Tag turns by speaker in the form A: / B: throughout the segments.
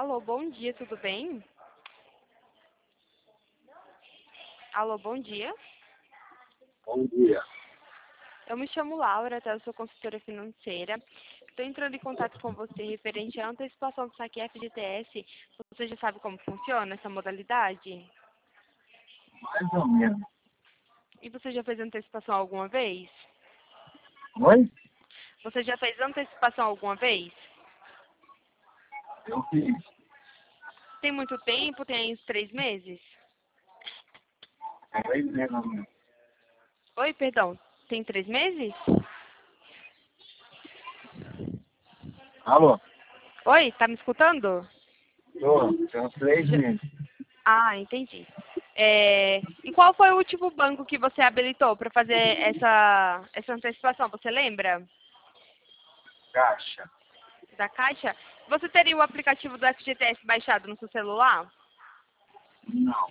A: Alô, bom dia, tudo bem? Alô, bom dia.
B: Bom dia.
A: Eu me chamo Laura, tá? Eu sou consultora financeira. Estou entrando em contato com você referente à antecipação do saque FGTS. Você já sabe como funciona essa modalidade?
B: Mais ou menos.
A: E você já fez antecipação alguma vez?
B: Oi?
A: Você já fez antecipação alguma vez?
B: Eu fiz.
A: Tem muito tempo? Tem uns 3 meses?
B: 3 meses.
A: Oi, perdão. Tem 3 meses?
B: Alô?
A: Oi, tá me escutando?
B: Tem uns 3 meses.
A: Ah, entendi. E qual foi o último banco que você habilitou para fazer essa antecipação? Você lembra?
B: Caixa.
A: Da Caixa? Você teria o aplicativo do FGTS baixado no seu celular?
B: Não.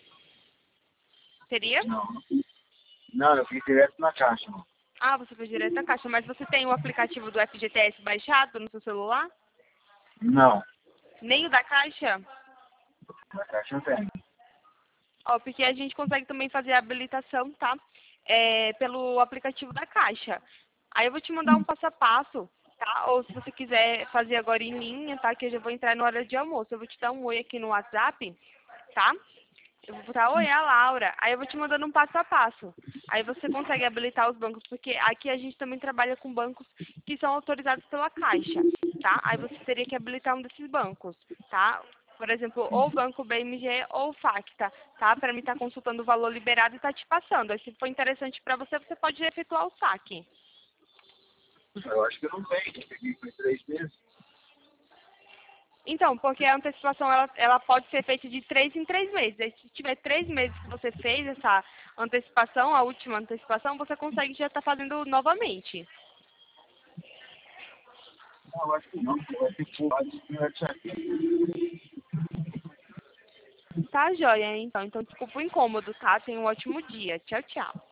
A: Teria?
B: Não. Não, eu fiz direto na caixa.
A: Ah, você foi direto da Caixa, mas você tem o aplicativo do FGTS baixado no seu celular?
B: Não.
A: Nem o da Caixa?
B: Na caixa eu tenho.
A: Ó, porque a gente consegue também fazer a habilitação, tá? Pelo aplicativo da Caixa. Aí eu vou te mandar um passo a passo, tá? Ou se você quiser fazer agora em linha, tá? Que eu já vou entrar na hora de almoço. Eu vou te dar um oi aqui no WhatsApp, tá? Eu vou botar, oi, é a Laura. Aí eu vou te mandando um passo a passo. Aí você consegue habilitar os bancos, porque aqui a gente também trabalha com bancos que são autorizados pela Caixa, tá? Aí você teria que habilitar um desses bancos, tá? Por exemplo, ou o Banco BMG ou o Facta, tá? Para mim estar consultando o valor liberado e tá te passando. Aí se for interessante para você, você pode efetuar o saque.
B: Eu acho que eu não tenho. Eu peguei por 3 meses.
A: Então, porque a antecipação ela pode ser feita de 3 em 3 meses. Aí, se tiver 3 meses que você fez essa antecipação, a última antecipação, você consegue já estar fazendo novamente.
B: Não, eu acho que não. Você vai ter que pular de primeiro aqui.
A: Tá, joia, então. Então, desculpa o incômodo, tá? Tenha um ótimo dia. Tchau, tchau.